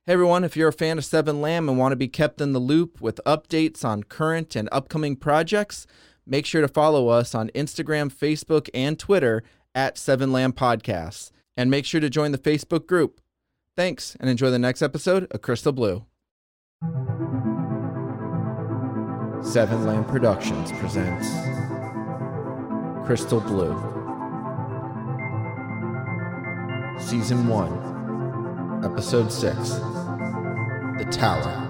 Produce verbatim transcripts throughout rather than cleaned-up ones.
Hey everyone, if you're a fan of Seven Lamb and want to be kept in the loop with updates on current and upcoming projects, make sure to follow us on Instagram, Facebook, and Twitter at Seven Lamb Podcasts. And make sure to join the Facebook group. Thanks, and enjoy the next episode of Crystal Blue. Seven Lamb Productions presents Crystal Blue. Season one, Episode six, The Tower.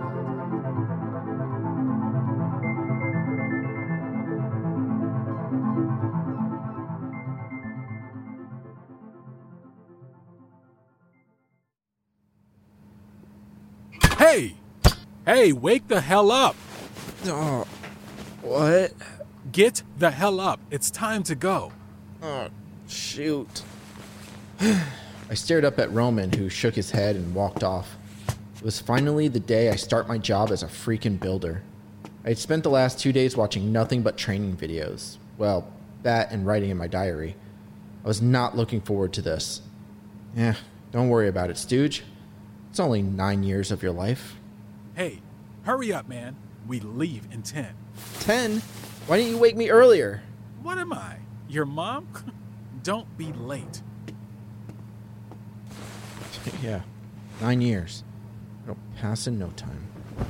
Hey! Hey, wake the hell up! Oh, what? Get the hell up. It's time to go. Oh, shoot. I stared up at Roman, who shook his head and walked off. It was finally the day I start my job as a freaking builder. I had spent the last two days watching nothing but training videos. Well, that and writing in my diary. I was not looking forward to this. Eh, don't worry about it, Stooge. It's only nine years of your life. Hey, hurry up, man. We leave in ten. Ten? Why didn't you wake me earlier? What am I? Your mom? Don't be late. Yeah, nine years. It'll pass in no time.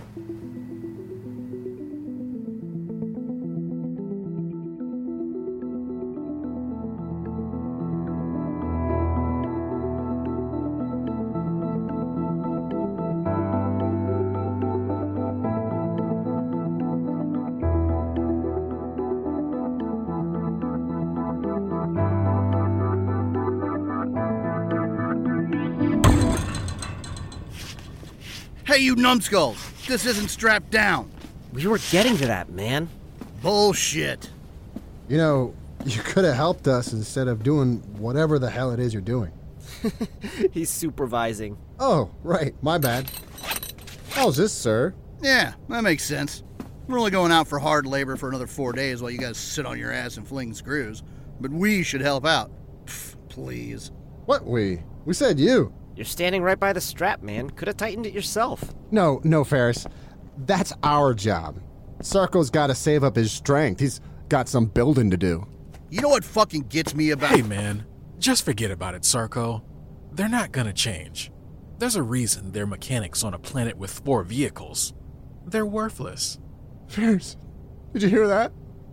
Hey, you numbskulls! This isn't strapped down! We were getting to that, man. Bullshit! You know, you could have helped us instead of doing whatever the hell it is you're doing. He's supervising. Oh, right, my bad. How's this, sir? Yeah, that makes sense. We're only going out for hard labor for another four days while you guys sit on your ass and fling screws. But we should help out. Pfft, please. What we? We said you. You're standing right by the strap, man. Could have tightened it yourself. No, no, Ferris. That's our job. Sarko's got to save up his strength. He's got some building to do. You know what fucking gets me about... Hey, man. Just forget about it, Sarko. They're not gonna change. There's a reason they're mechanics on a planet with four vehicles. They're worthless. Ferris, did you hear that?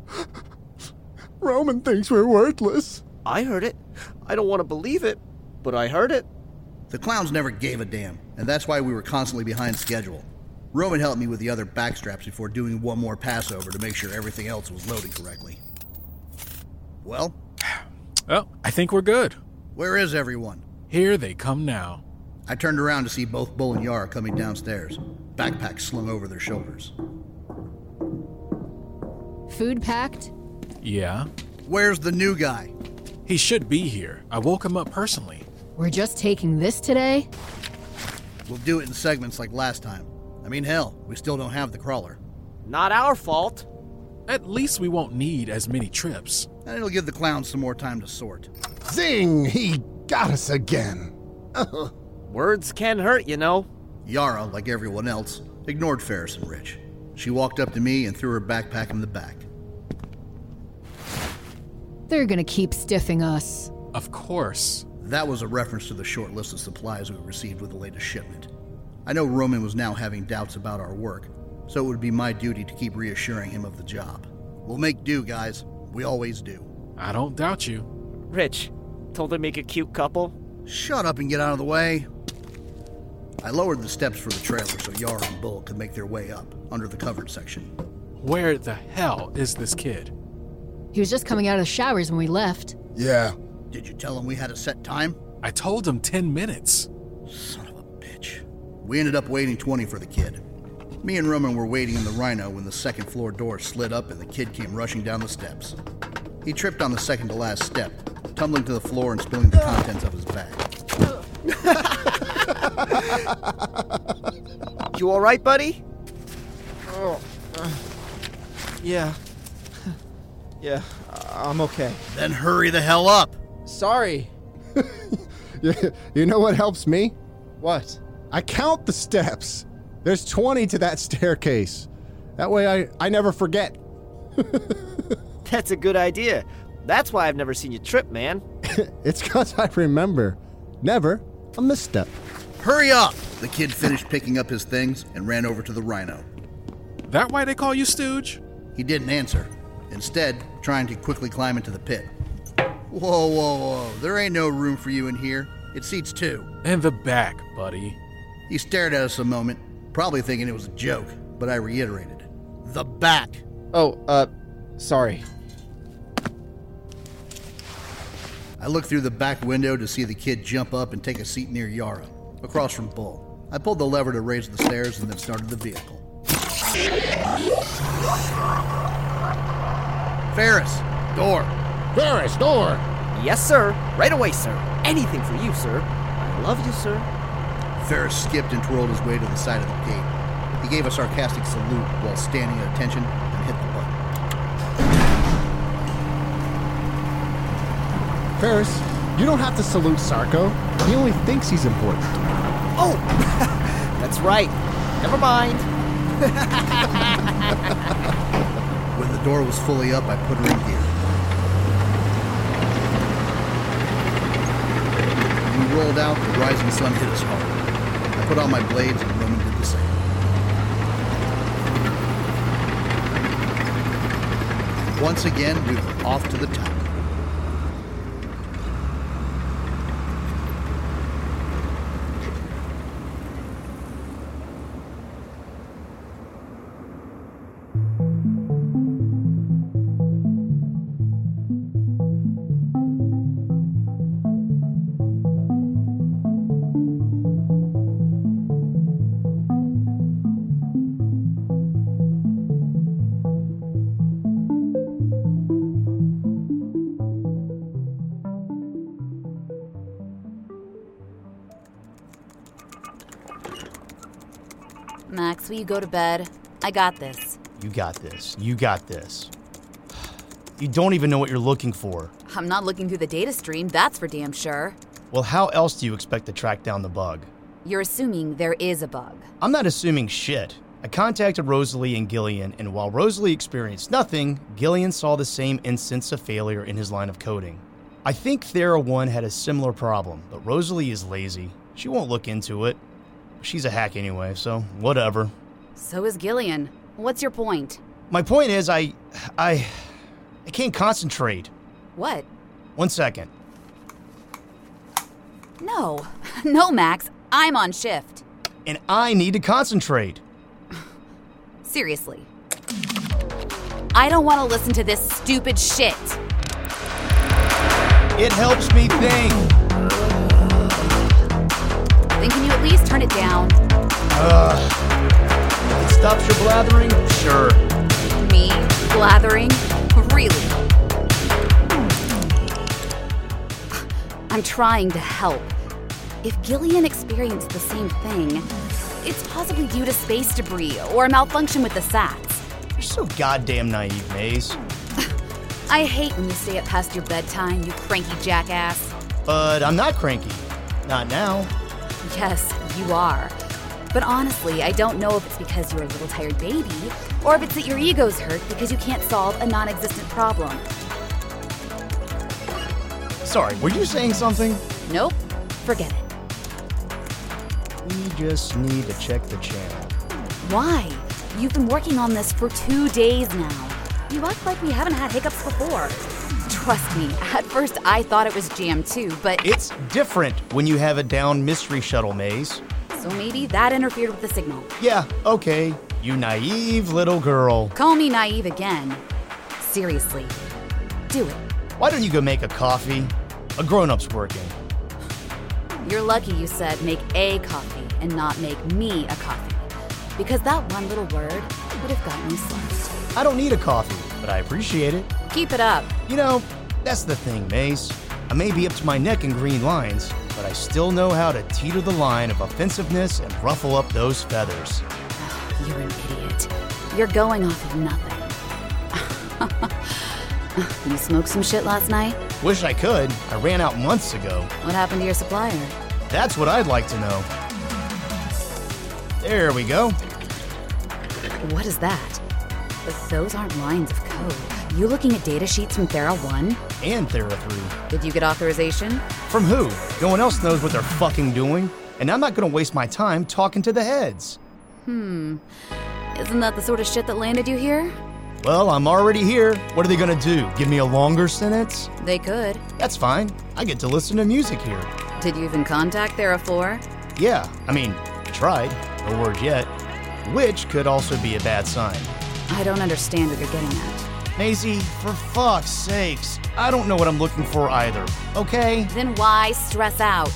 Roman thinks we're worthless. I heard it. I don't want to believe it, but I heard it. The clowns never gave a damn, and that's why we were constantly behind schedule. Roman helped me with the other backstraps before doing one more passover to make sure everything else was loading correctly. Well? Well, I think we're good. Where is everyone? Here they come now. I turned around to see both Bull and Yara coming downstairs, backpacks slung over their shoulders. Food packed? Yeah? Where's the new guy? He should be here. I woke him up personally. We're just taking this today? We'll do it in segments like last time. I mean, hell, we still don't have the crawler. Not our fault. At least we won't need as many trips. And it'll give the clowns some more time to sort. Zing! He got us again. Words can hurt, you know. Yara, like everyone else, ignored Ferris and Rich. She walked up to me and threw her backpack in the back. They're gonna keep stiffing us. Of course. That was a reference to the short list of supplies we received with the latest shipment. I know Roman was now having doubts about our work, so it would be my duty to keep reassuring him of the job. We'll make do, guys. We always do. I don't doubt you. Rich, told them to make a cute couple. Shut up and get out of the way. I lowered the steps for the trailer so Yara and Bull could make their way up, under the covered section. Where the hell is this kid? He was just coming out of the showers when we left. Yeah. Did you tell him we had a set time? I told him ten minutes. Son of a bitch. We ended up waiting twenty for the kid. Me and Roman were waiting in the Rhino when the second floor door slid up and the kid came rushing down the steps. He tripped on the second to last step, tumbling to the floor and spilling the contents of his bag. You all right, buddy? Oh, uh, yeah. Yeah, I'm okay. Then hurry the hell up. Sorry. You know what helps me? What? I count the steps. There's twenty to that staircase. That way I, I never forget. That's a good idea. That's why I've never seen you trip, man. It's because I remember. Never a misstep. Hurry up! The kid finished picking up his things and ran over to the Rhino. That why they call you Stooge? He didn't answer, instead trying to quickly climb into the pit. Whoa, whoa, whoa. There ain't no room for you in here. It seats two. In the back, buddy. He stared at us a moment, probably thinking it was a joke, but I reiterated. The back. Oh, uh, sorry. I looked through the back window to see the kid jump up and take a seat near Yara, across from Bull. I pulled the lever to raise the stairs and then started the vehicle. Ferris, door. Ferris, door! Yes, sir. Right away, sir. Anything for you, sir. I love you, sir. Ferris skipped and twirled his way to the side of the gate. He gave a sarcastic salute while standing at attention and hit the button. Ferris, you don't have to salute Sarko. He only thinks he's important. Oh! That's right. Never mind. When the door was fully up, I put her in gear. When we rolled out, the rising sun hit us hard. I put on my blades and Roman did the same. Once again, we were off to the top. Max, will you go to bed? I got this. You got this. You got this. You don't even know what you're looking for. I'm not looking through the data stream, that's for damn sure. Well, how else do you expect to track down the bug? You're assuming there is a bug. I'm not assuming shit. I contacted Rosalie and Gillian, and while Rosalie experienced nothing, Gillian saw the same instance of failure in his line of coding. I think Thera one had a similar problem, but Rosalie is lazy. She won't look into it. She's a hack anyway, so whatever. So is Gillian. What's your point? My point is, I... I... I can't concentrate. What? One second. No. No, Max. I'm on shift. And I need to concentrate. Seriously. I don't want to listen to this stupid shit. It helps me think. Then can you at least turn it down? Ugh. It stops your blathering? Sure. Me? Blathering? Really? I'm trying to help. If Gillian experienced the same thing, it's possibly due to space debris or a malfunction with the sats. You're so goddamn naive, Maze. I hate when you stay up past your bedtime, you cranky jackass. But I'm not cranky. Not now. Yes, you are. But honestly, I don't know if it's because you're a little tired baby, or if it's that your ego's hurt because you can't solve a non-existent problem. Sorry, were you saying something? Nope. Forget it. We just need to check the channel. Why? You've been working on this for two days now. You act like we haven't had hiccups before. Trust me, at first I thought it was jammed too, but... It's different when you have a down mystery shuttle, Maze. So maybe that interfered with the signal. Yeah, okay. You naive little girl. Call me naive again. Seriously. Do it. Why don't you go make a coffee? A grown-up's working. You're lucky you said make a coffee and not make me a coffee. Because that one little word would have gotten me slumped. I don't need a coffee, but I appreciate it. Keep it up. You know, that's the thing, Maze. I may be up to my neck in green lines, but I still know how to teeter the line of offensiveness and ruffle up those feathers. You're an idiot. You're going off of nothing. You smoked some shit last night? Wish I could. I ran out months ago. What happened to your supplier? That's what I'd like to know. There we go. What is that? But those aren't lines of code. You looking at data sheets from Thera one? And Thera three. Did you get authorization? From who? No one else knows what they're fucking doing, and I'm not gonna waste my time talking to the heads. Hmm. Isn't that the sort of shit that landed you here? Well, I'm already here. What are they gonna do? Give me a longer sentence? They could. That's fine. I get to listen to music here. Did you even contact Thera four? Yeah, I mean, I tried. No word yet. Which could also be a bad sign. I don't understand what you're getting at. Maisie, for fuck's sakes, I don't know what I'm looking for either, okay? Then why stress out?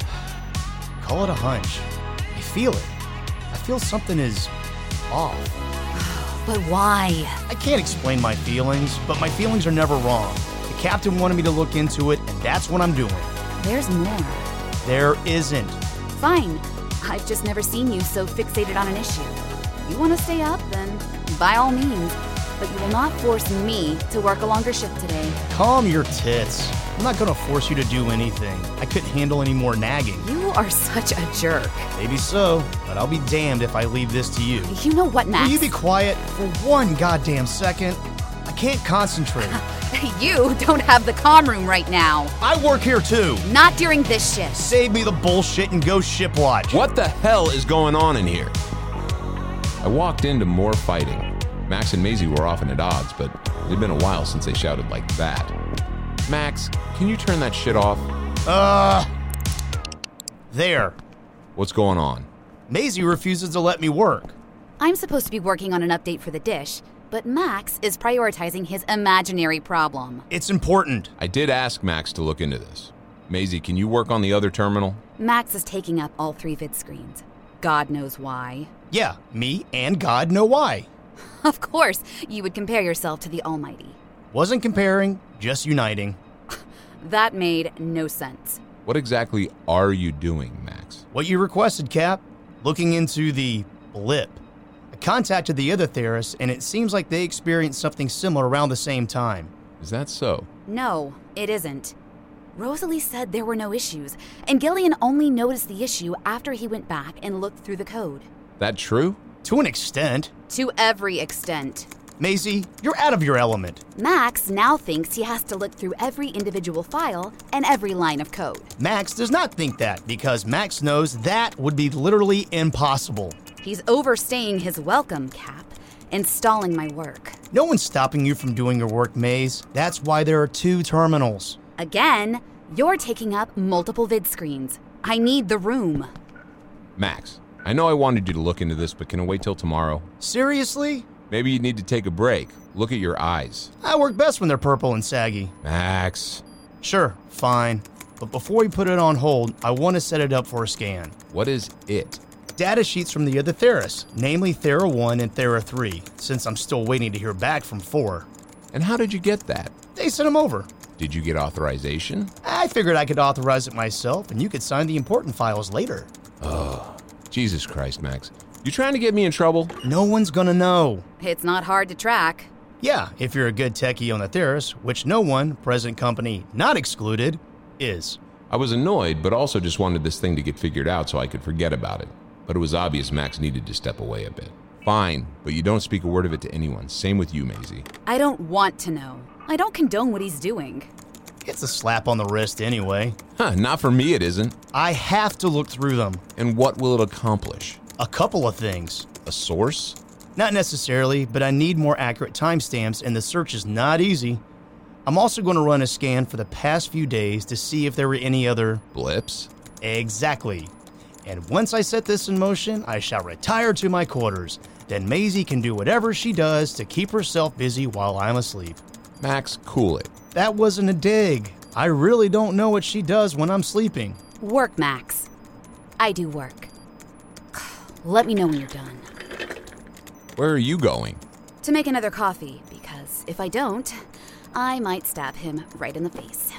Call it a hunch. I feel it. I feel something is off. But why? I can't explain my feelings, but my feelings are never wrong. The captain wanted me to look into it, and that's what I'm doing. There's more. There isn't. Fine. I've just never seen you so fixated on an issue. You want to stay up, then by all means. But you will not force me to work a longer shift today. Calm your tits. I'm not gonna force you to do anything. I couldn't handle any more nagging. You are such a jerk. Maybe so, but I'll be damned if I leave this to you. You know what, Max? Will you be quiet for one goddamn second? I can't concentrate. You don't have the comm room right now. I work here too. Not during this shift. Save me the bullshit and go ship watch. What the hell is going on in here? I walked into more fighting. Max and Maisie were often at odds, but it had been a while since they shouted like that. Max, can you turn that shit off? Uh... There. What's going on? Maisie refuses to let me work. I'm supposed to be working on an update for the dish, but Max is prioritizing his imaginary problem. It's important. I did ask Max to look into this. Maisie, can you work on the other terminal? Max is taking up all three vid screens. God knows why. Yeah, me and God know why. Of course, you would compare yourself to the Almighty. Wasn't comparing, just uniting. That made no sense. What exactly are you doing, Max? What you requested, Cap. Looking into the blip. I contacted the other Theras, and it seems like they experienced something similar around the same time. Is that so? No, it isn't. Rosalie said there were no issues, and Gillian only noticed the issue after he went back and looked through the code. That true? To an extent. To every extent. Maisie, you're out of your element. Max now thinks he has to look through every individual file and every line of code. Max does not think that, because Max knows that would be literally impossible. He's overstaying his welcome, Cap, and stalling my work. No one's stopping you from doing your work, Maze. That's why there are two terminals. Again, you're taking up multiple vid screens. I need the room. Max, I know I wanted you to look into this, but can I wait till tomorrow? Seriously? Maybe you need to take a break. Look at your eyes. I work best when they're purple and saggy. Max. Sure, fine. But before we put it on hold, I want to set it up for a scan. What is it? Data sheets from the other Theras, namely Thera one and Thera three, since I'm still waiting to hear back from four. And how did you get that? They sent them over. Did you get authorization? I figured I could authorize it myself, and you could sign the important files later. Oh, Jesus Christ, Max. You trying to get me in trouble? No one's gonna know. It's not hard to track. Yeah, if you're a good techie on the Theras, which no one, present company not excluded, is. I was annoyed, but also just wanted this thing to get figured out so I could forget about it. But it was obvious Max needed to step away a bit. Fine, but you don't speak a word of it to anyone. Same with you, Maisie. I don't want to know. I don't condone what he's doing. It's a slap on the wrist anyway. Huh, not for me it isn't. I have to look through them. And what will it accomplish? A couple of things. A source? Not necessarily, but I need more accurate timestamps, and the search is not easy. I'm also going to run a scan for the past few days to see if there were any other... blips? Exactly. And once I set this in motion, I shall retire to my quarters. Then Maisie can do whatever she does to keep herself busy while I'm asleep. Max, cool it. That wasn't a dig. I really don't know what she does when I'm sleeping. Work, Max. I do work. Let me know when you're done. Where are you going? To make another coffee, because if I don't, I might stab him right in the face.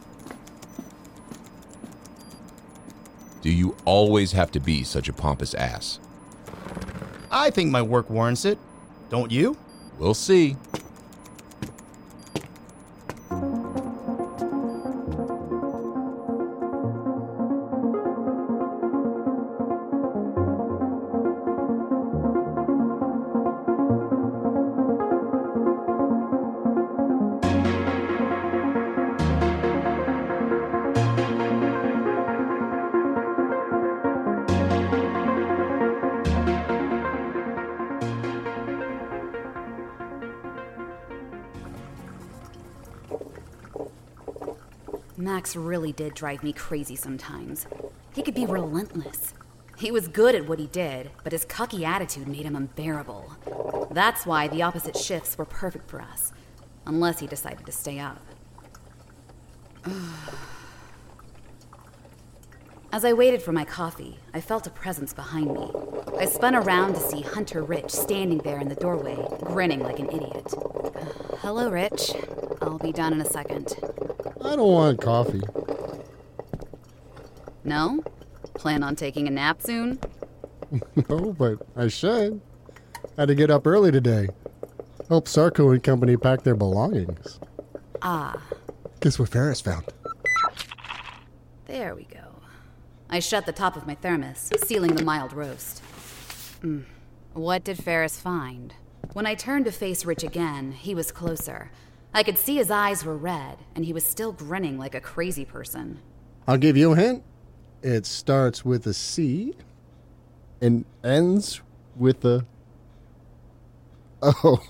Do you always have to be such a pompous ass? I think my work warrants it. Don't you? We'll see. Max really did drive me crazy sometimes. He could be relentless. He was good at what he did, but his cucky attitude made him unbearable. That's why the opposite shifts were perfect for us, unless he decided to stay up. As I waited for my coffee, I felt a presence behind me. I spun around to see Hunter Rich standing there in the doorway, grinning like an idiot. Uh, hello, Rich. I'll be done in a second. I don't want coffee. No? Plan on taking a nap soon? No, but I should. Had to get up early today. Help Sarko and company pack their belongings. Ah. Guess what Ferris found? There we go. I shut the top of my thermos, sealing the mild roast. Mm. What did Ferris find? When I turned to face Rich again, he was closer. I could see his eyes were red, and he was still grinning like a crazy person. I'll give you a hint. It starts with a C and ends with a O.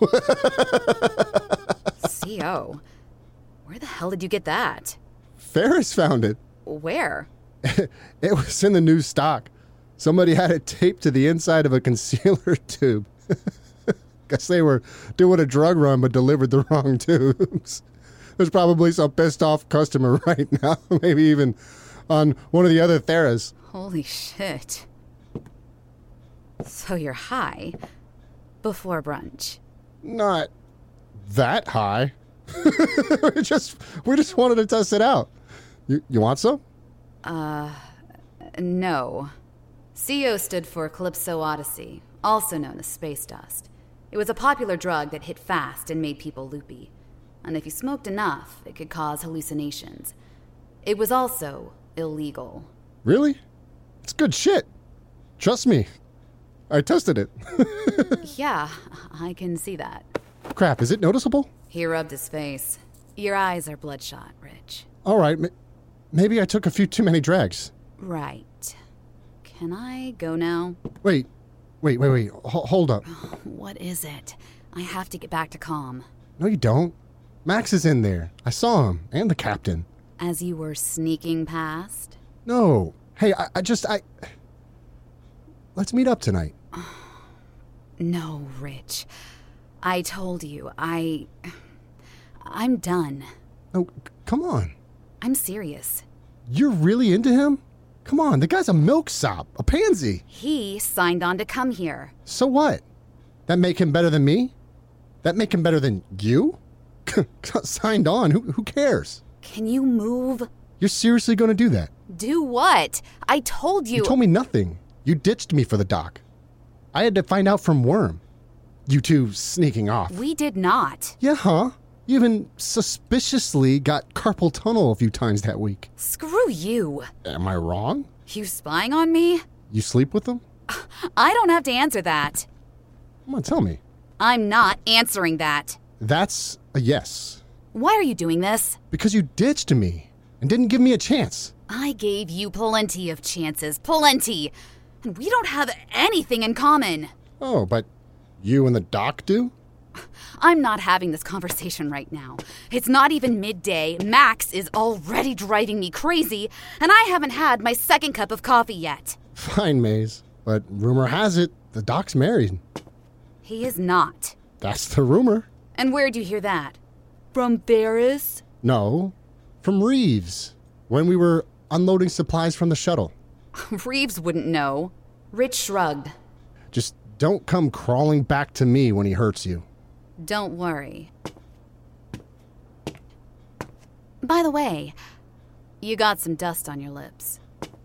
C O? Where the hell did you get that? Ferris found it. Where? It was in the new stock. Somebody had it taped to the inside of a concealer tube. Guess they were doing a drug run but delivered the wrong tubes. There's probably some pissed off customer right now, maybe even on one of the other Theras. Holy shit. So you're high before brunch? Not that high. we just we just wanted to test it out. You you want some? Uh, no. C O stood for Calypso Odyssey, also known as space dust. It was a popular drug that hit fast and made people loopy. And if you smoked enough, it could cause hallucinations. It was also illegal. Really? It's good shit. Trust me. I tested it. Yeah, I can see that. Crap, is it noticeable? He rubbed his face. Your eyes are bloodshot, Rich. All right, m- maybe I took a few too many drags. Right. Can I go now? Wait, wait, wait, wait. H- hold up. What is it? I have to get back to Calm. No, you don't. Max is in there. I saw him, and the captain. As you were sneaking past? No. Hey, I, I just, I... Let's meet up tonight. No, Rich. I told you, I... I'm done. No, c- come on. I'm serious. You're really into him? Come on, the guy's a milksop, a pansy. He signed on to come here. So what? That make him better than me? That make him better than you? Signed on, who, who cares? Can you move? You're seriously going to do that? Do what? I told you... You told me nothing. You ditched me for the doc. I had to find out from Worm. You two sneaking off. We did not. Yeah, huh? You even suspiciously got carpal tunnel a few times that week. Screw you. Am I wrong? You spying on me? You sleep with them? I don't have to answer that. Come on, tell me. I'm not answering that. That's a yes. Why are you doing this? Because you ditched me and didn't give me a chance. I gave you plenty of chances. Plenty. And we don't have anything in common. Oh, but you and the doc do? I'm not having this conversation right now. It's not even midday. Max is already driving me crazy, and I haven't had my second cup of coffee yet. Fine, Maze. But rumor has it the doc's married. He is not. That's the rumor. And where'd you hear that? From Ferris? No, from Reeves, when we were unloading supplies from the shuttle. Reeves wouldn't know. Rich shrugged. Just don't come crawling back to me when he hurts you. Don't worry. By the way, you got some dust on your lips.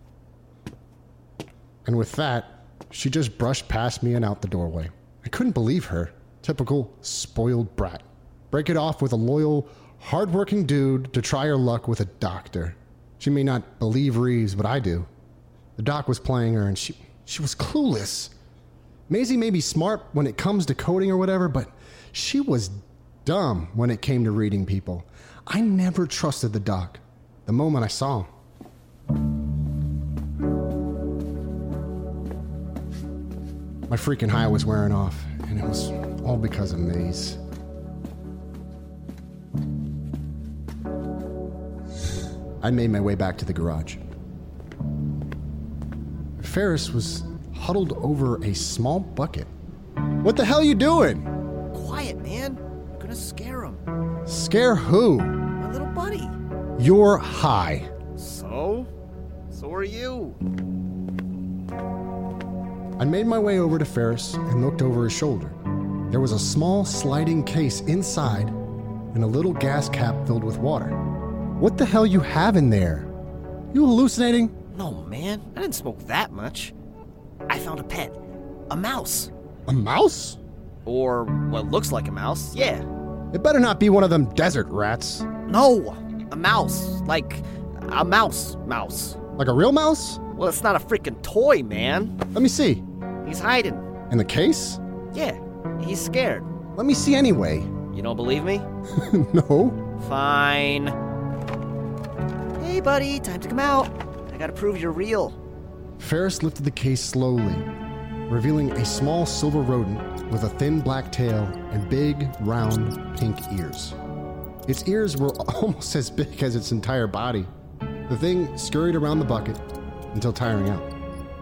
And with that, she just brushed past me and out the doorway. I couldn't believe her. Typical spoiled brat. Break it off with a loyal, hardworking dude to try her luck with a doctor. She may not believe Reeves, but I do. The doc was playing her and she, she was clueless. Maisie may be smart when it comes to coding or whatever, but she was dumb when it came to reading people. I never trusted the doc the moment I saw him. My freaking high was wearing off, and it was all because of Maze. I I made my way back to the garage. Ferris was huddled over a small bucket. What the hell are you doing? Quiet, man. I'm gonna scare him. Scare who? My little buddy. You're high. So? So are you. I made my way over to Ferris and looked over his shoulder. There was a small sliding case inside and a little gas cap filled with water. What the hell you have in there? You hallucinating? No, man. I didn't smoke that much. I found a pet. A mouse. A mouse? Or what looks like a mouse, yeah. It better not be one of them desert rats. No! A mouse. Like a mouse mouse. Like a real mouse? Well, it's not a freaking toy, man. Let me see. He's hiding. In the case? Yeah. He's scared. Let me see anyway. You don't believe me? No. Fine. Hey, buddy. Time to come out. I gotta prove you're real. Ferris lifted the case slowly, revealing a small silver rodent with a thin black tail and big, round, pink ears. Its ears were almost as big as its entire body. The thing scurried around the bucket until tiring out.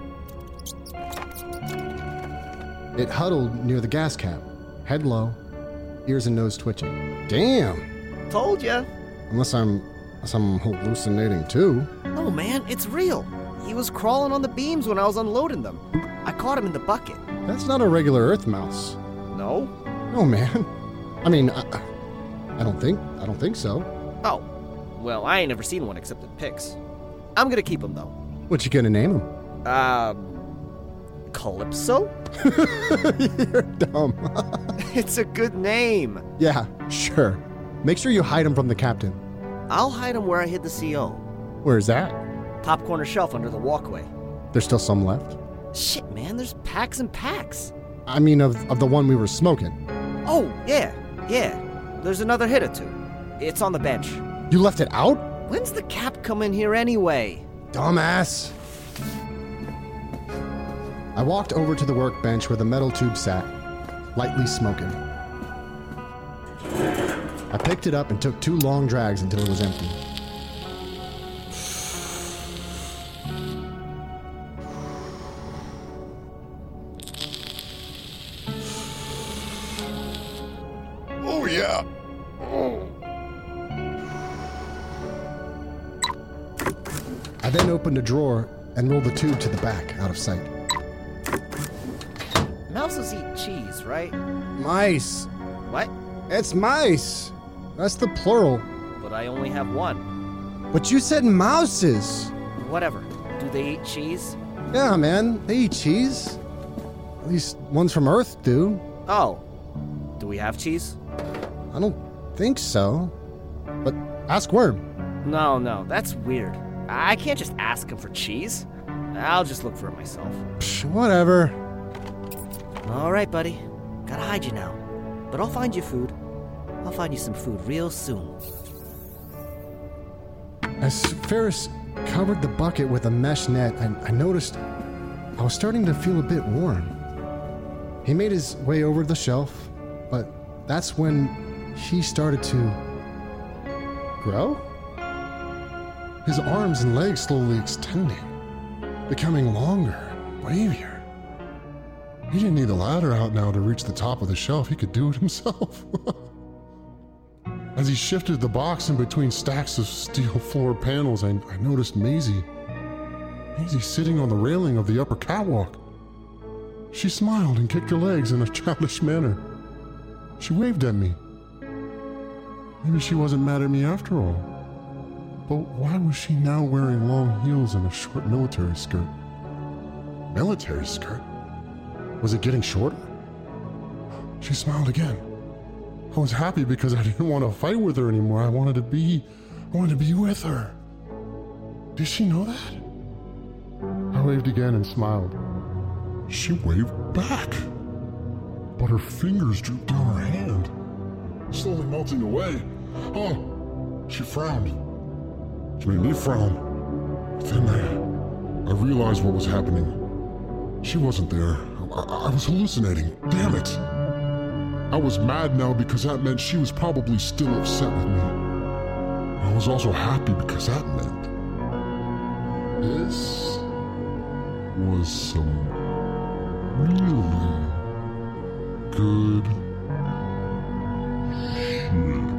It huddled near the gas cap, head low, ears and nose twitching. Damn! Told ya. Unless I'm, unless I'm hallucinating too. No, man, it's real. He was crawling on the beams when I was unloading them. I caught him in the bucket. That's not a regular Earth mouse. No? No, man. I mean, I, I don't think, I don't think so. Oh. Well, I ain't never seen one except in pics. I'm gonna keep him, though. What you gonna name him? Um... Calypso? You're dumb. It's a good name. Yeah, sure. Make sure you hide him from the captain. I'll hide him where I hid the C O. Where's that? Top corner shelf under the walkway. There's still some left? Shit, man, there's packs and packs. I mean, of, of the one we were smoking. Oh, yeah, yeah. There's another hit or two. It's on the bench. You left it out? When's the cap come in here anyway? Dumbass. I walked over to the workbench where the metal tube sat, lightly smoking. I picked it up and took two long drags until it was empty. Oh, yeah. Oh. I then opened a drawer and rolled the tube to the back, out of sight. Mouses eat cheese, right? Mice. What? It's mice. That's the plural. But I only have one. But you said mouses. Whatever. Do they eat cheese? Yeah, man. They eat cheese. At least ones from Earth do. Oh. Do we have cheese? I don't think so. But ask Worm. No, no. That's weird. I can't just ask him for cheese. I'll just look for it myself. Psh, whatever. All right, buddy. Gotta hide you now. But I'll find you food. I'll find you some food real soon. As Ferris covered the bucket with a mesh net, I, I noticed I was starting to feel a bit warm. He made his way over the shelf, but that's when he started to grow? His arms and legs slowly extending, becoming longer, wavier. He didn't need the ladder out now to reach the top of the shelf. He could do it himself. As he shifted the box in between stacks of steel floor panels, I, I noticed Maisie. Maisie sitting on the railing of the upper catwalk. She smiled and kicked her legs in a childish manner. She waved at me. Maybe she wasn't mad at me after all. But why was she now wearing long heels and a short military skirt? Military skirt? Was it getting shorter? She smiled again. I was happy because I didn't want to fight with her anymore. I wanted to be, I wanted to be with her. Did she know that? I waved again and smiled. She waved back. But her fingers drooped down her hand, slowly melting away. Oh, she frowned. She made me frown. Then I, I realized what was happening. She wasn't there. I, I was hallucinating. Damn it. I was mad now because that meant she was probably still upset with me. I was also happy because that meant This was some really good shit.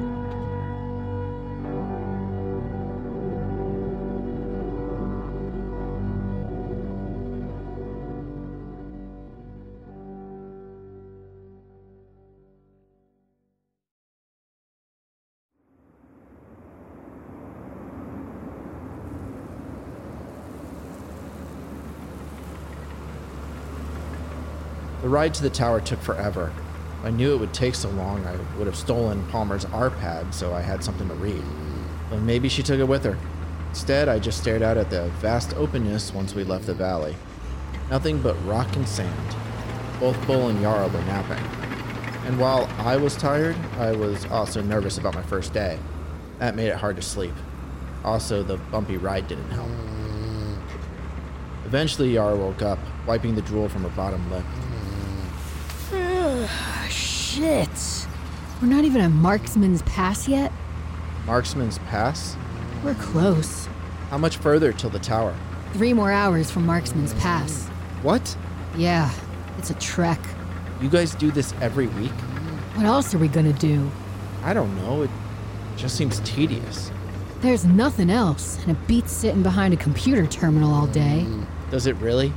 The ride to the tower took forever. If I knew it would take so long, I would have stolen Palmer's R pad so I had something to read. But maybe she took it with her. Instead, I just stared out at the vast openness once we left the valley. Nothing but rock and sand. Both Bull and Yara were napping. And while I was tired, I was also nervous about my first day. That made it hard to sleep. Also, the bumpy ride didn't help. Eventually, Yara woke up, wiping the drool from her bottom lip. Shit. We're not even at Marksman's Pass yet? Marksman's Pass? We're close. How much further till the tower? Three more hours from Marksman's Pass. What? Yeah, it's a trek. You guys do this every week? What else are we gonna do? I don't know. It just seems tedious. There's nothing else, and it beats sitting behind a computer terminal all day. Does it really?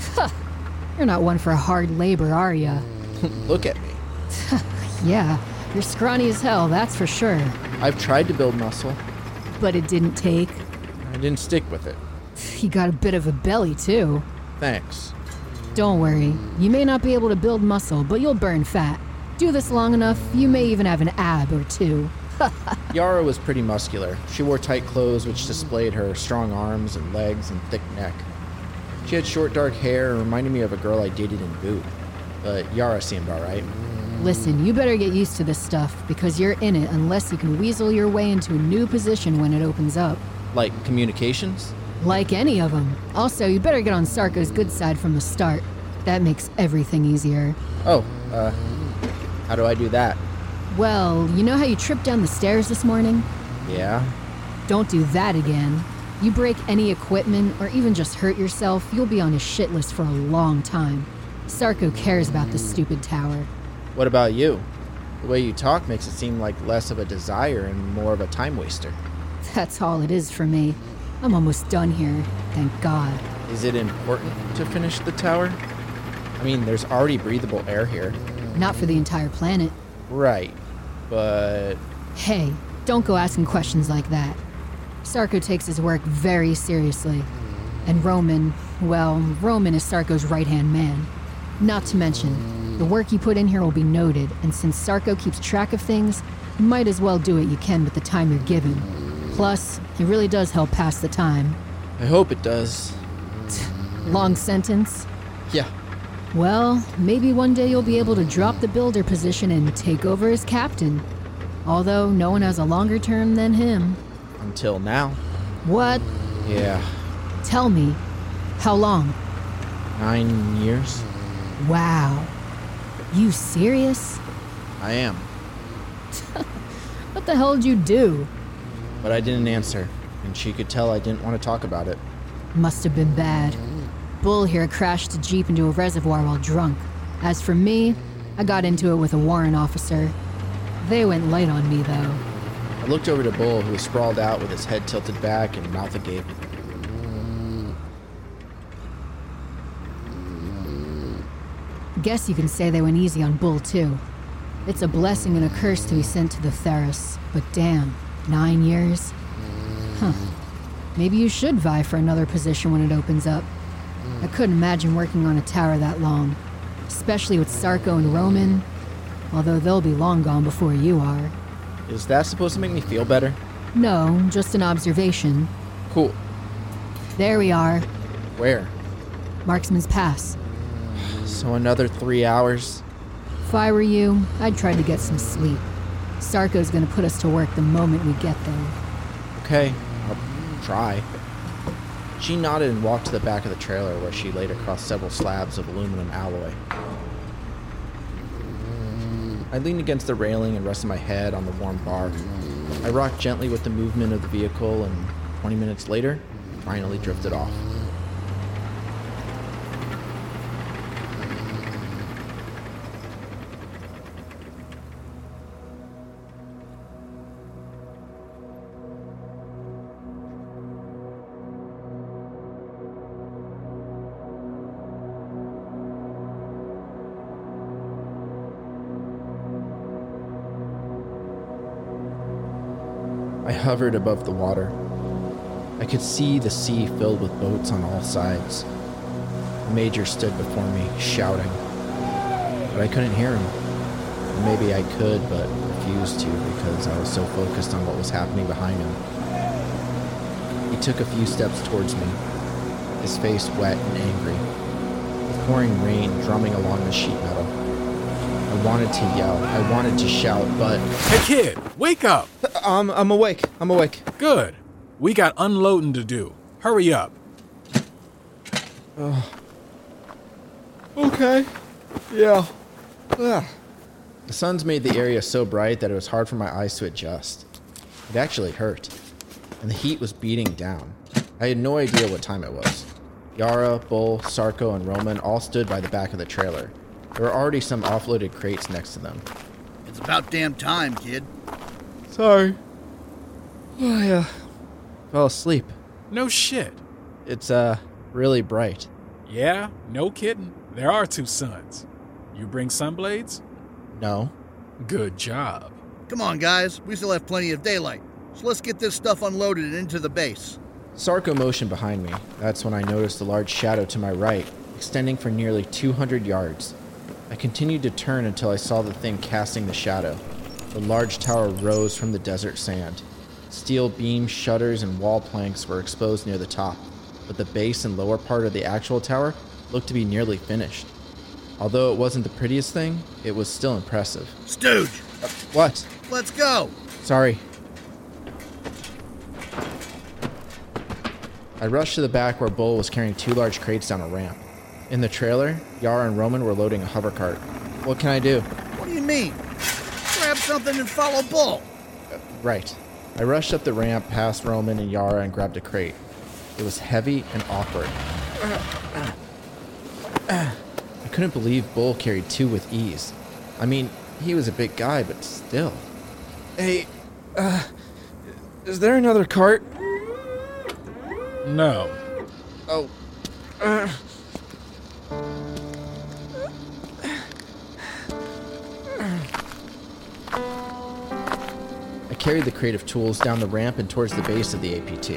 You're not one for hard labor, are ya? Look at me. Yeah, you're scrawny as hell, that's for sure. I've tried to build muscle. But it didn't take. I didn't stick with it. You got a bit of a belly, too. Thanks. Don't worry. You may not be able to build muscle, but you'll burn fat. Do this long enough, you may even have an ab or two. Yara was pretty muscular. She wore tight clothes which displayed her strong arms and legs and thick neck. She had short dark hair and reminded me of a girl I dated in Boot. But Yara seemed alright. Listen, you better get used to this stuff, because you're in it unless you can weasel your way into a new position when it opens up. Like communications? Like any of them. Also, you better get on Sarko's good side from the start. That makes everything easier. Oh, uh, how do I do that? Well, you know how you tripped down the stairs this morning? Yeah? Don't do that again. You break any equipment or even just hurt yourself, you'll be on his shit list for a long time. Sarko cares about this stupid tower. What about you? The way you talk makes it seem like less of a desire and more of a time waster. That's all it is for me. I'm almost done here, thank God. Is it important to finish the tower? I mean, there's already breathable air here. Not for the entire planet. Right, but... Hey, don't go asking questions like that. Sarko takes his work very seriously. And Roman, well, Roman is Sarko's right-hand man. Not to mention, the work you put in here will be noted, and since Sarko keeps track of things, you might as well do what you can with the time you're given. Plus, it really does help pass the time. I hope it does. Long sentence? Yeah. Well, maybe one day you'll be able to drop the builder position and take over as captain. Although no one has a longer term than him. Until now. What? Yeah. Tell me, how long? Nine years? Wow. You serious? I am. What the hell did you do? But I didn't answer, and she could tell I didn't want to talk about it. Must have been bad. Bull here crashed a jeep into a reservoir while drunk. As for me, I got into it with a warrant officer. They went light on me, though. I looked over to Bull, who was sprawled out with his head tilted back and mouth agape. Guess you can say they went easy on Bull, too. It's a blessing and a curse to be sent to the Theros, but damn, nine years? Huh. Maybe you should vie for another position when it opens up. I couldn't imagine working on a tower that long, especially with Sarko and Roman, although they'll be long gone before you are. Is that supposed to make me feel better? No, just an observation. Cool. There we are. Where? Marksman's Pass. So another three hours? If I were you, I'd try to get some sleep. Sarko's gonna put us to work the moment we get there. Okay, I'll try. She nodded and walked to the back of the trailer where she laid across several slabs of aluminum alloy. I leaned against the railing and rested my head on the warm bar. I rocked gently with the movement of the vehicle, and twenty minutes later, finally drifted off. I hovered above the water. I could see the sea filled with boats on all sides. The Major stood before me, shouting, but I couldn't hear him. Or maybe I could, but refused to because I was so focused on what was happening behind him. He took a few steps towards me, his face wet and angry, with pouring rain drumming along the sheet metal. I wanted to yell, I wanted to shout, but... Hey kid, wake up! Um, I'm awake, I'm awake. Good. We got unloading to do. Hurry up. Oh. Okay. Yeah. Ugh. The suns made the area so bright that it was hard for my eyes to adjust. It actually hurt, and the heat was beating down. I had no idea what time it was. Yara, Bull, Sarko, and Roman all stood by the back of the trailer. There were already some offloaded crates next to them. It's about damn time, kid. Sorry. I uh, fell asleep. No shit. It's, uh, really bright. Yeah, no kidding. There are two suns. You bring sunblades? No. Good job. Come on, guys. We still have plenty of daylight. So let's get this stuff unloaded and into the base. Sarko motioned behind me. That's when I noticed a large shadow to my right, extending for nearly two hundred yards. I continued to turn until I saw the thing casting the shadow. The large tower rose from the desert sand. Steel beams, shutters, and wall planks were exposed near the top, but the base and lower part of the actual tower looked to be nearly finished. Although it wasn't the prettiest thing, it was still impressive. Stooge! Uh, what? Let's go! Sorry. I rushed to the back where Bull was carrying two large crates down a ramp. In the trailer, Yara and Roman were loading a hover cart. What can I do? What do you mean? Grab something and follow Bull! Uh, right. I rushed up the ramp past Roman and Yara and grabbed a crate. It was heavy and awkward. I couldn't believe Bull carried two with ease. I mean, he was a big guy, but still. Hey, uh, is there another cart? No. Oh. Uh. I carried the crate of tools down the ramp and towards the base of the A P T.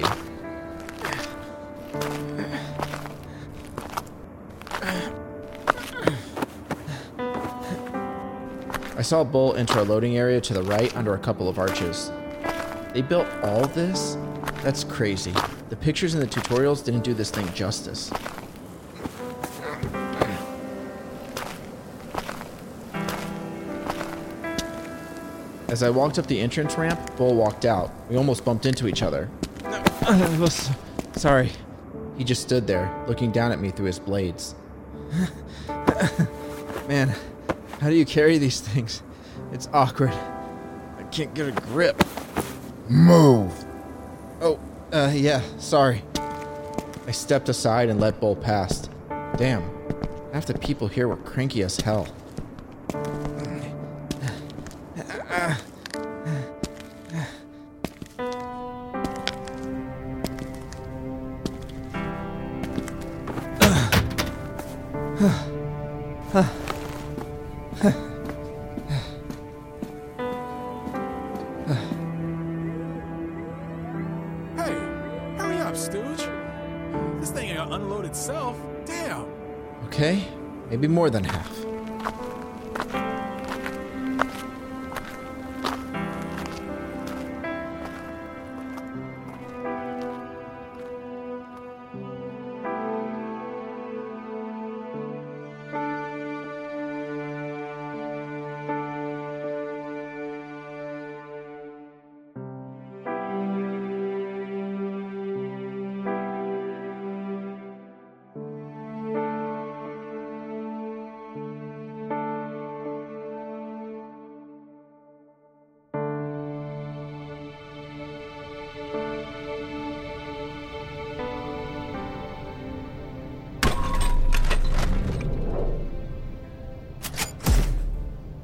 I saw Bull enter a loading area to the right under a couple of arches. They built all this? That's crazy. The pictures in the tutorials didn't do this thing justice. As I walked up the entrance ramp, Bull walked out. We almost bumped into each other. Uh, sorry. He just stood there, looking down at me through his blades. Man, how do you carry these things? It's awkward. I can't get a grip. Move! Oh, uh, yeah, sorry. I stepped aside and let Bull past. Damn, half the people here were cranky as hell. Okay, maybe more than half.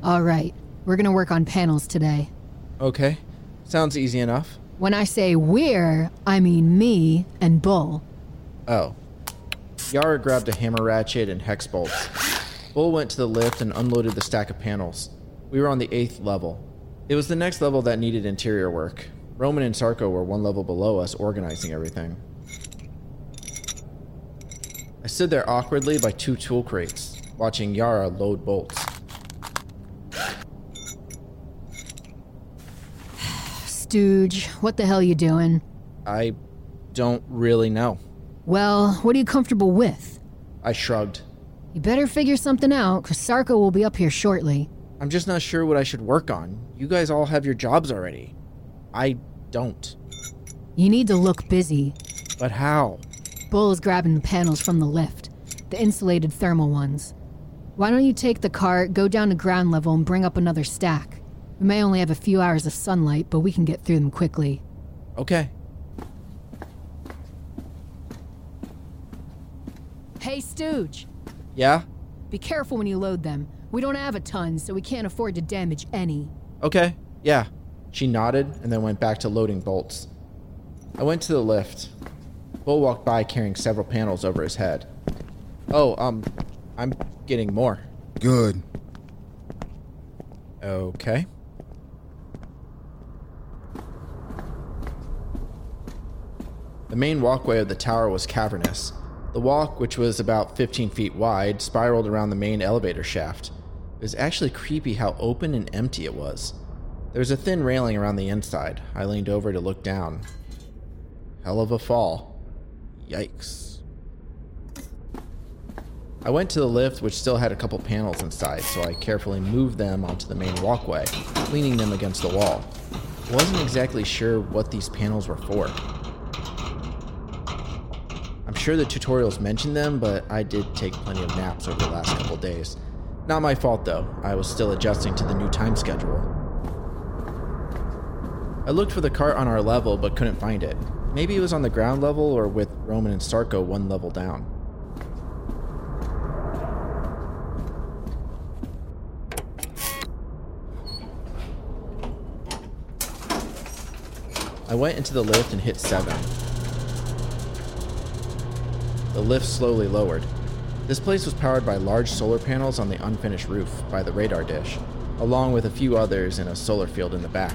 All right, we're gonna work on panels today. Okay, sounds easy enough. When I say we're, I mean me and Bull. Oh. Yara grabbed a hammer ratchet and hex bolts. Bull went to the lift and unloaded the stack of panels. We were on the eighth level. It was the next level that needed interior work. Roman and Sarko were one level below us, organizing everything. I stood there awkwardly by two tool crates, watching Yara load bolts. Stooge, what the hell you doing? I don't really know. Well, what are you comfortable with? I shrugged. You better figure something out, because Sarko will be up here shortly. I'm just not sure what I should work on. You guys all have your jobs already. I don't. You need to look busy. But how? Bull is grabbing the panels from the lift, the insulated thermal ones. Why don't you take the cart, go down to ground level, and bring up another stack? We may only have a few hours of sunlight, but we can get through them quickly. Okay. Hey, Stooge. Yeah? Be careful when you load them. We don't have a ton, so we can't afford to damage any. Okay, yeah. She nodded and then went back to loading bolts. I went to the lift. Bull walked by carrying several panels over his head. Oh, um, I'm getting more. Good. Okay. The main walkway of the tower was cavernous. The walk, which was about fifteen feet wide, spiraled around the main elevator shaft. It was actually creepy how open and empty it was. There was a thin railing around the inside. I leaned over to look down. Hell of a fall. Yikes. I went to the lift, which still had a couple panels inside, so I carefully moved them onto the main walkway, leaning them against the wall. I wasn't exactly sure what these panels were for. I'm sure the tutorials mentioned them, but I did take plenty of naps over the last couple days. Not my fault though, I was still adjusting to the new time schedule. I looked for the cart on our level, but couldn't find it. Maybe it was on the ground level or with Roman and Sarko one level down. I went into the lift and hit seven. The lift slowly lowered. This place was powered by large solar panels on the unfinished roof by the radar dish, along with a few others in a solar field in the back.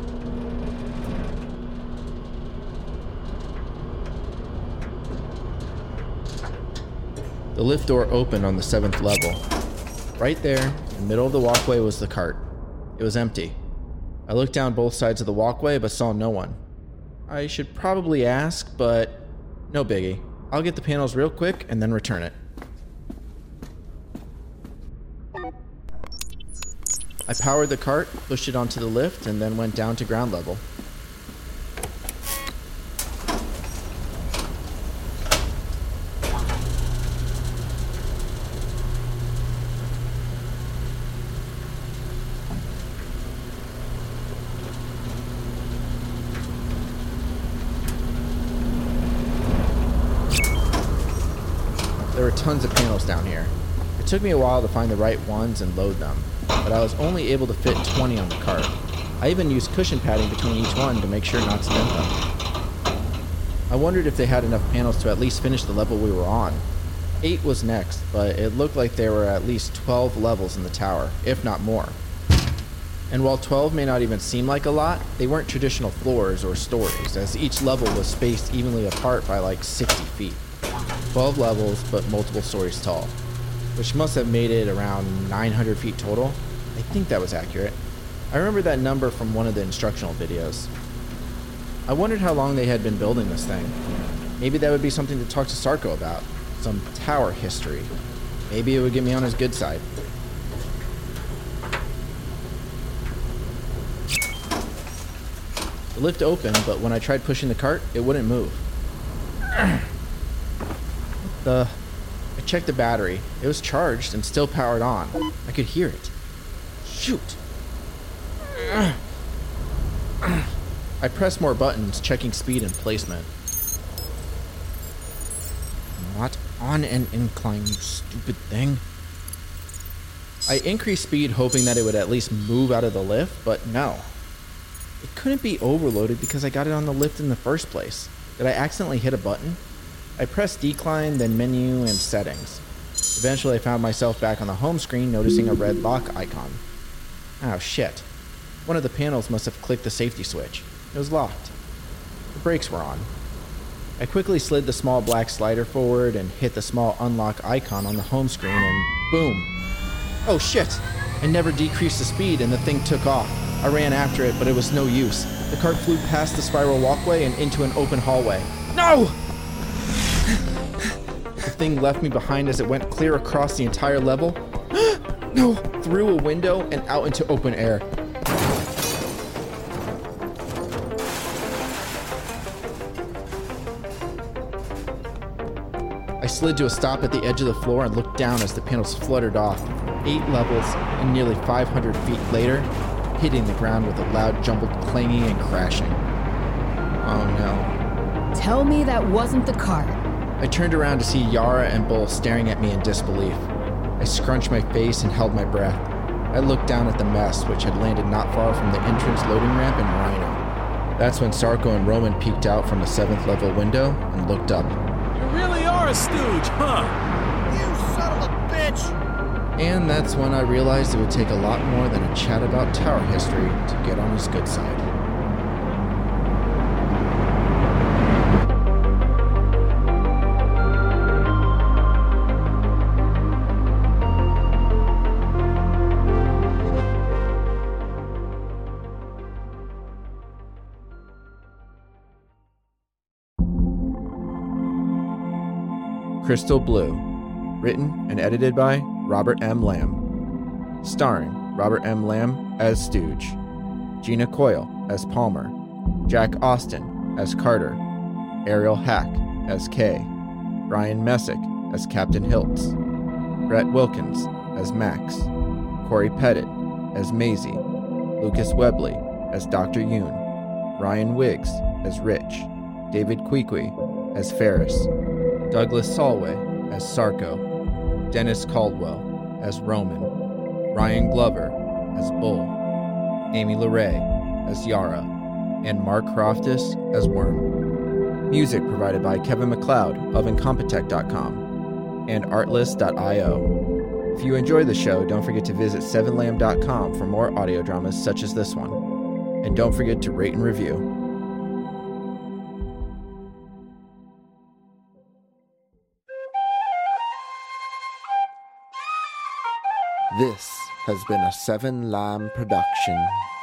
The lift door opened on the seventh level. Right there, in the middle of the walkway, was the cart. It was empty. I looked down both sides of the walkway but saw no one. I should probably ask, but no biggie. I'll get the panels real quick and then return it. I powered the cart, pushed it onto the lift, and then went down to ground level. There were tons of panels down here. It took me a while to find the right ones and load them, but I was only able to fit twenty on the cart. I even used cushion padding between each one to make sure not to dent them. I wondered if they had enough panels to at least finish the level we were on. Eight was next, but it looked like there were at least twelve levels in the tower, if not more. And while twelve may not even seem like a lot, they weren't traditional floors or stories, as each level was spaced evenly apart by like sixty feet. twelve levels, but multiple stories tall, which must have made it around nine hundred feet total. I think that was accurate. I remember that number from one of the instructional videos. I wondered how long they had been building this thing. Maybe that would be something to talk to Sarko about. Some tower history. Maybe it would get me on his good side. The lift opened, but when I tried pushing the cart, it wouldn't move. The... I checked the battery. It was charged and still powered on. I could hear it. Shoot! I pressed more buttons, checking speed and placement. Not on an incline, you stupid thing. I increased speed hoping that it would at least move out of the lift, but no. It couldn't be overloaded because I got it on the lift in the first place. Did I accidentally hit a button? I pressed decline, then menu and settings. Eventually I found myself back on the home screen noticing a red lock icon. Oh shit. One of the panels must have clicked the safety switch. It was locked. The brakes were on. I quickly slid the small black slider forward and hit the small unlock icon on the home screen and boom. Oh shit! I never decreased the speed and the thing took off. I ran after it, but it was no use. The cart flew past the spiral walkway and into an open hallway. No! The thing left me behind as it went clear across the entire level. No! Through a window and out into open air. I slid to a stop at the edge of the floor and looked down as the panels fluttered off. Eight levels and nearly five hundred feet later, hitting the ground with a loud jumbled clanging and crashing. Oh no. Tell me that wasn't the cart. I turned around to see Yara and Bull staring at me in disbelief. I scrunched my face and held my breath. I looked down at the mess, which had landed not far from the entrance loading ramp in Rhino. That's when Sarko and Roman peeked out from the seventh level window and looked up. You really are a stooge, huh? You son of a bitch! And that's when I realized it would take a lot more than a chat about tower history to get on his good side. Crystal Blue, written and edited by Robert M. Lamb. Starring Robert M. Lamb as Stooge, Gina Coyle as Palmer, Jack Austin as Carter, Ariel Hack as Kay, Ryan Messick as Captain Hiltz, Brett Wilkins as Max, Corey Pettit as Maisie, Lucas Webley as Doctor Yoon, Ryan Wiggs as Rich, David Queequeg as Ferris, Douglas Solway as Sarko, Dennis Caldwell as Roman, Ryan Glover as Bull, Amy LeRae as Yara, and Mark Croftus as Worm. Music provided by Kevin MacLeod of Incompetech dot com and Artlist dot io. If you enjoy the show, don't forget to visit seven lamb dot com for more audio dramas such as this one. And don't forget to rate and review. This has been a Seven Lamb production.